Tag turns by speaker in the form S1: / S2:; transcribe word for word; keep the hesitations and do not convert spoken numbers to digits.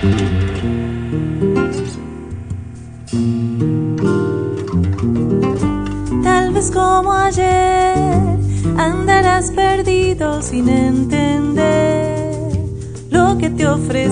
S1: Tal vez como ayer andarás perdido sin entender lo que te ofrece